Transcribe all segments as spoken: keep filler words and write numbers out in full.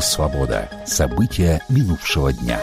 «Свобода». События минувшего дня.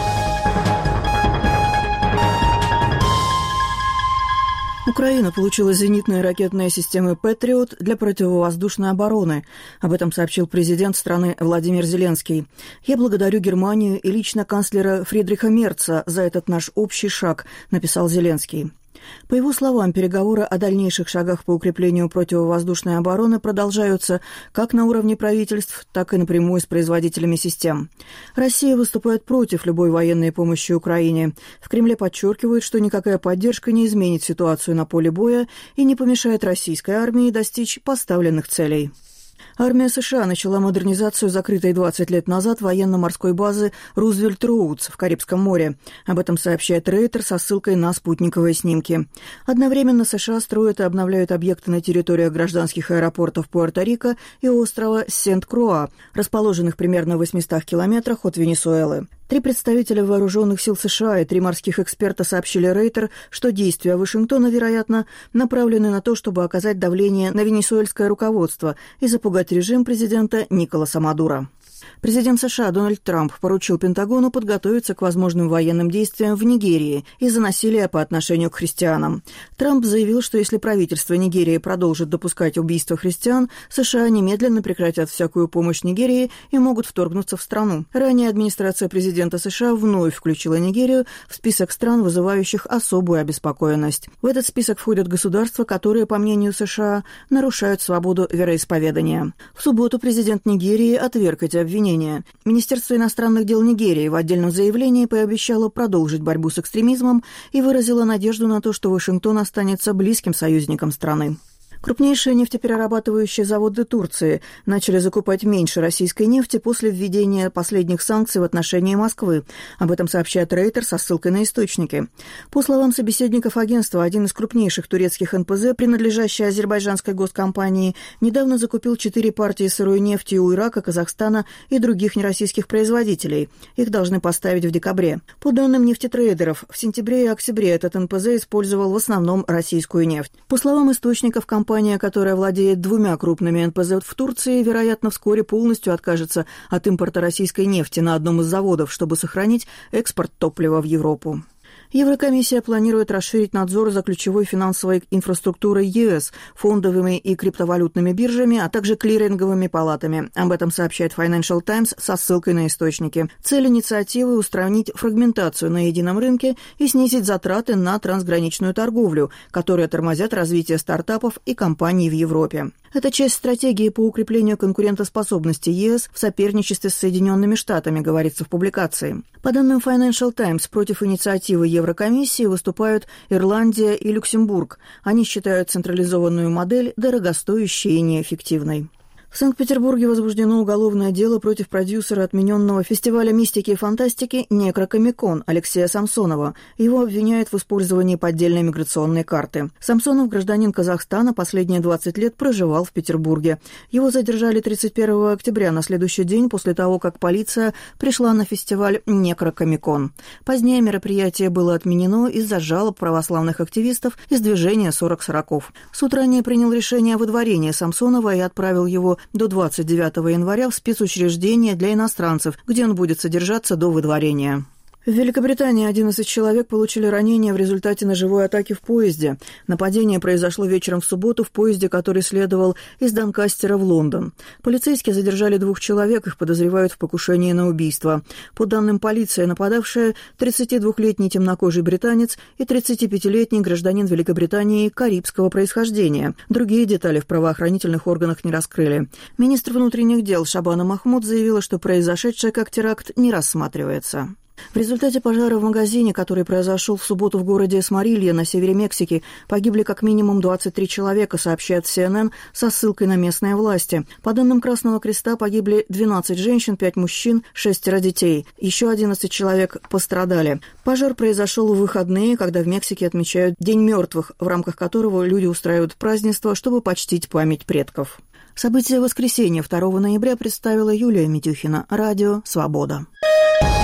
Украина получила зенитные ракетные системы «Патриот» для противовоздушной обороны. Об этом сообщил президент страны Владимир Зеленский. «Я благодарю Германию и лично канцлера Фридриха Мерца за этот наш общий шаг», — написал Зеленский. По его словам, переговоры о дальнейших шагах по укреплению противовоздушной обороны продолжаются как на уровне правительств, так и напрямую с производителями систем. Россия выступает против любой военной помощи Украине. В Кремле подчеркивают, что никакая поддержка не изменит ситуацию на поле боя и не помешает российской армии достичь поставленных целей. Армия США начала модернизацию закрытой двадцать лет назад военно-морской базы Рузвельт-Роудс в Карибском море. Об этом сообщает Рейтер со ссылкой на спутниковые снимки. Одновременно США строят и обновляют объекты на территориях гражданских аэропортов Пуэрто-Рико и острова Сент-Круа, расположенных примерно в восьмистах километрах от Венесуэлы. Три представителя вооруженных сил США и три морских эксперта сообщили Рейтер, что действия Вашингтона, вероятно, направлены на то, чтобы оказать давление на венесуэльское руководство и запугать режим президента Николаса Мадуро. Президент США Дональд Трамп поручил Пентагону подготовиться к возможным военным действиям в Нигерии из-за насилия по отношению к христианам. Трамп заявил, что если правительство Нигерии продолжит допускать убийства христиан, США немедленно прекратят всякую помощь Нигерии и могут вторгнуться в страну. Ранее администрация президента США вновь включила Нигерию в список стран, вызывающих особую обеспокоенность. В этот список входят государства, которые, по мнению США, нарушают свободу вероисповедания. В субботу президент Нигерии отверг эти обвинения. Министерство иностранных дел Нигерии в отдельном заявлении пообещало продолжить борьбу с экстремизмом и выразило надежду на то, что Вашингтон останется близким союзником страны. Крупнейшие нефтеперерабатывающие заводы Турции начали закупать меньше российской нефти после введения последних санкций в отношении Москвы. Об этом сообщает Рейтер со ссылкой на источники. По словам собеседников агентства, один из крупнейших турецких эн пэ зэ, принадлежащий азербайджанской госкомпании, недавно закупил четыре партии сырой нефти у Ирака, Казахстана и других нероссийских производителей. Их должны поставить в декабре. По данным нефтетрейдеров, в сентябре и октябре этот эн пэ зэ использовал в основном российскую нефть. По словам источников, компания Компания, которая владеет двумя крупными эн пэ зэ в Турции, вероятно, вскоре полностью откажется от импорта российской нефти на одном из заводов, чтобы сохранить экспорт топлива в Европу. Еврокомиссия планирует расширить надзор за ключевой финансовой инфраструктурой е эс, фондовыми и криптовалютными биржами, а также клиринговыми палатами. Об этом сообщает Financial Times со ссылкой на источники. Цель инициативы – устранить фрагментацию на едином рынке и снизить затраты на трансграничную торговлю, которые тормозят развитие стартапов и компаний в Европе. Это часть стратегии по укреплению конкурентоспособности е эс в соперничестве с Соединенными Штатами, говорится в публикации. По данным Financial Times, против инициативы Еврокомиссии выступают Ирландия и Люксембург. Они считают централизованную модель дорогостоящей и неэффективной. В Санкт-Петербурге возбуждено уголовное дело против продюсера отмененного фестиваля мистики и фантастики «Некрокомикон» Алексея Самсонова. Его обвиняют в использовании поддельной миграционной карты. Самсонов, гражданин Казахстана, последние двадцать лет проживал в Петербурге. Его задержали тридцать первого октября, на следующий день после того, как полиция пришла на фестиваль «Некрокомикон». Позднее мероприятие было отменено из-за жалоб православных активистов из движения сорок сороков. Суд ранее принял решение о выдворении Самсонова и отправил его до двадцать девятого января в спецучреждение для иностранцев, где он будет содержаться до выдворения. В Великобритании одиннадцать человек получили ранения в результате ножевой атаки в поезде. Нападение произошло вечером в субботу в поезде, который следовал из Донкастера в Лондон. Полицейские задержали двух человек, их подозревают в покушении на убийство. По данным полиции, нападавшие тридцатидвухлетний темнокожий британец и тридцатипятилетний гражданин Великобритании карибского происхождения. Другие детали в правоохранительных органах не раскрыли. Министр внутренних дел Шабана Махмуд заявила, что произошедшее как теракт не рассматривается. В результате пожара в магазине, который произошел в субботу в городе Эсмарилья на севере Мексики, погибли как минимум двадцать три человека, сообщает си эн эн со ссылкой на местные власти. По данным Красного Креста погибли двенадцать женщин, пять мужчин, шестеро детей. Еще одиннадцать человек пострадали. Пожар произошел в выходные, когда в Мексике отмечают День мертвых, в рамках которого люди устраивают празднества, чтобы почтить память предков. События воскресенья второго ноября представила Юлия Митюхина. Радио «Свобода».